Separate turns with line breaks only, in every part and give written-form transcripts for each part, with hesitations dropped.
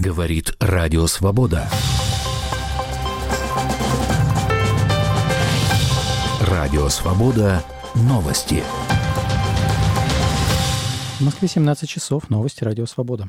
Говорит Радио Свобода. Радио Свобода. Новости.
В Москве 17 часов. Новости Радио Свобода.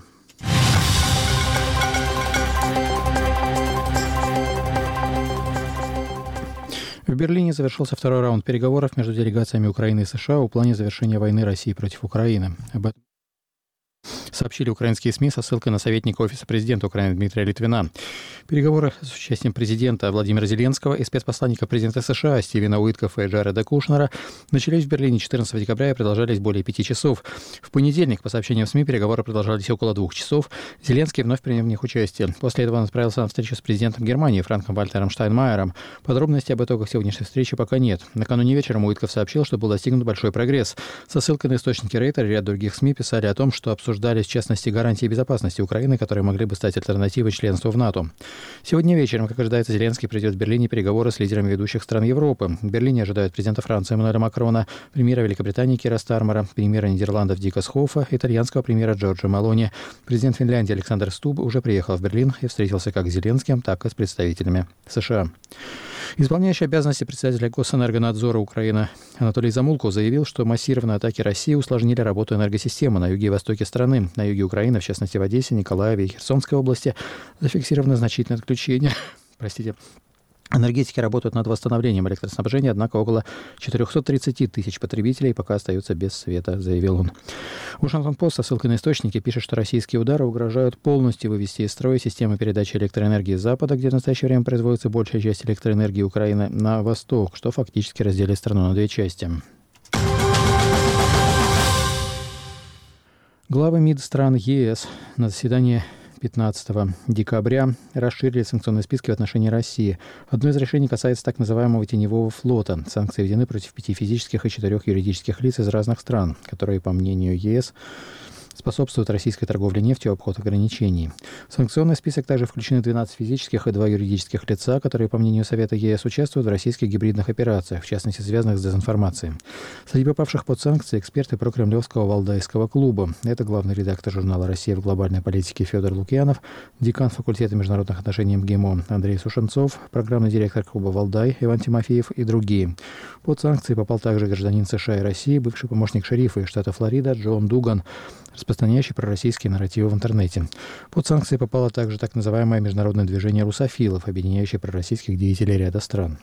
В Берлине завершился второй раунд переговоров между делегациями Украины и США о плане завершения войны России против Украины. Об этом сообщили украинские СМИ со ссылкой на советника Офиса президента Украины Дмитрия Литвина. Переговоры с участием президента Владимира Зеленского и спецпосланника президента США Стивена Уиткоффа и Джареда Кушнера начались в Берлине 14 декабря и продолжались более 5 часов. В понедельник, по сообщениям СМИ, переговоры продолжались около 2 часов. Зеленский вновь принял в них участие. После этого он отправился на встречу с президентом Германии Франком Вальтером Штайнмайером. Подробностей об итогах сегодняшней встречи пока нет. Накануне вечером Уиткофф сообщил, что был достигнут большой прогресс. Со ссылкой на источники Рейтер и ряд других СМИ писали о том, что обсуждались, в частности, гарантии безопасности Украины, которые могли бы стать альтернативой членству в НАТО. Сегодня вечером, как ожидается, Зеленский проведет в Берлине переговоры с лидерами ведущих стран Европы. В Берлине ожидают президента Франции Эммануэля Макрона, премьера Великобритании Кира Стармера, премьера Нидерландов Дика Схофа, итальянского премьера Джорджо Мелони. Президент Финляндии Александр Стуб уже приехал в Берлин и встретился как с Зеленским, так и с представителями США. Исполняющий обязанности председателя Госэнергонадзора Украины Анатолий Замулко заявил, что массированные атаки России усложнили работу энергосистемы на юге и востоке страны. На юге Украины, в частности в Одессе, Николаеве и Херсонской области, зафиксировано значительное отключение. Энергетики работают над восстановлением электроснабжения, однако около 430 тысяч потребителей пока остаются без света, заявил он. Вашингтон-Пост со ссылкой на источники пишет, что российские удары угрожают полностью вывести из строя системы передачи электроэнергии с запада, где в настоящее время производится большая часть электроэнергии Украины, на восток, что фактически разделяет страну на две части. Главы МИД стран ЕС на заседании 15 декабря расширили санкционные списки в отношении России. Одно из решений касается так называемого теневого флота. Санкции введены против 5 физических и 4 юридических лиц из разных стран, которые, по мнению ЕС, способствуют российской торговле нефтью и обход ограничений. В санкционный список также включены 12 физических и 2 юридических лица, которые, по мнению Совета ЕС, участвуют в российских гибридных операциях, в частности, связанных с дезинформацией. Среди попавших под санкции эксперты прокремлевского Валдайского клуба. Это главный редактор журнала «Россия в глобальной политике» Федор Лукьянов, декан факультета международных отношений МГИМО Андрей Сушенцов, программный директор клуба «Валдай» Иван Тимофеев и другие. Под санкции попал также гражданин США и России, бывший помощник шерифа из штата Флорида Джон Дуган, распространяющий пророссийские нарративы в интернете. Под санкции попало также так называемое международное движение русофилов, объединяющее пророссийских деятелей ряда стран.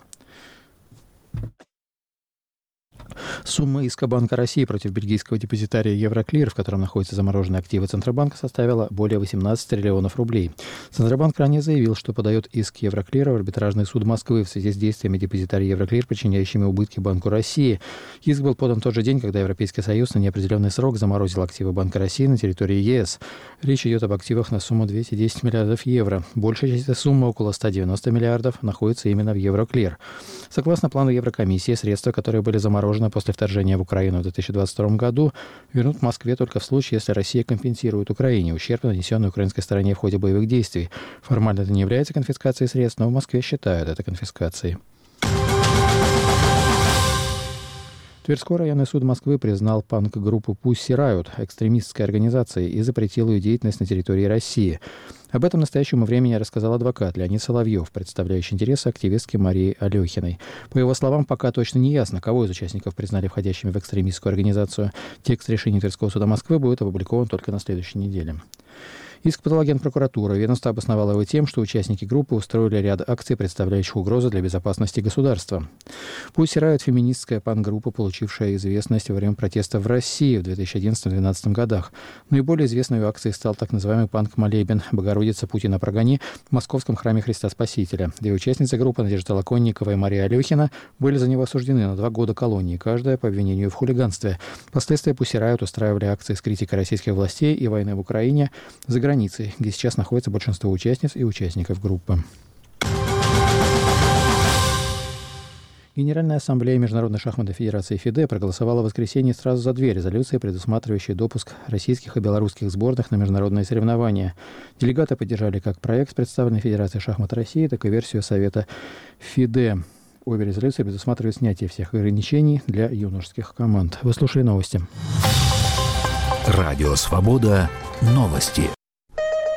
Сумма иска Банка России против бельгийского депозитария Евроклир, в котором находятся замороженные активы Центробанка, составила более 18 триллионов рублей. Центробанк ранее заявил, что подает иск Евроклира в арбитражный суд Москвы в связи с действиями депозитария Евроклир, причиняющими убытки Банку России. Иск был подан в тот же день, когда Европейский Союз на неопределенный срок заморозил активы Банка России на территории ЕС. Речь идет об активах на сумму 210 миллиардов евро. Большая часть этой суммы, около 190 миллиардов, находится именно в Евроклир. Согласно плану Еврокомиссии, средства, которые были заморожены после вторжения в Украину в 2022 году, вернут Москве только в случае, если Россия компенсирует Украине ущерб, нанесенный украинской стороне в ходе боевых действий. Формально это не является конфискацией средств, но в Москве считают это конфискацией. Тверской районный суд Москвы признал панк-группу Pussy Riot экстремистской организацией и запретил ее деятельность на территории России. Об этом настоящему времени рассказал адвокат Леонид Соловьев, представляющий интересы активистки Марии Алехиной. По его словам, пока точно не ясно, кого из участников признали входящими в экстремистскую организацию. Текст решения Тверского суда Москвы будет опубликован только на следующей неделе. Иск подала Генпрокуратура. Ведомство обосновало его тем, что участники группы устроили ряд акций, представляющих угрозу для безопасности государства. Pussy Riot — феминистская панк-группа, получившая известность во время протестов в России в 2011-2012 годах. Наиболее известной акцией стал так называемый панк-молебен «Богородица, Путина прогони» в Московском храме Христа Спасителя. Две участницы группы, Надежда Толоконникова и Мария Алехина, были за него осуждены на 2 года колонии, каждая по обвинению в хулиганстве. Впоследствии Pussy Riot устраивали акции с критикой российских властей и войны в Украине за границей, где сейчас находится большинство участниц и участников группы. Генеральная ассамблея Международной шахматной федерации ФИДЕ проголосовала в воскресенье сразу за 2 резолюции, предусматривающие допуск российских и белорусских сборных на международные соревнования. Делегаты поддержали как проект, представленный Федерацией шахмат России, так и версию Совета ФИДЕ. Обе резолюции предусматривают снятие всех ограничений для юношеских команд. Вы слушали новости.
Радио Свобода. Новости.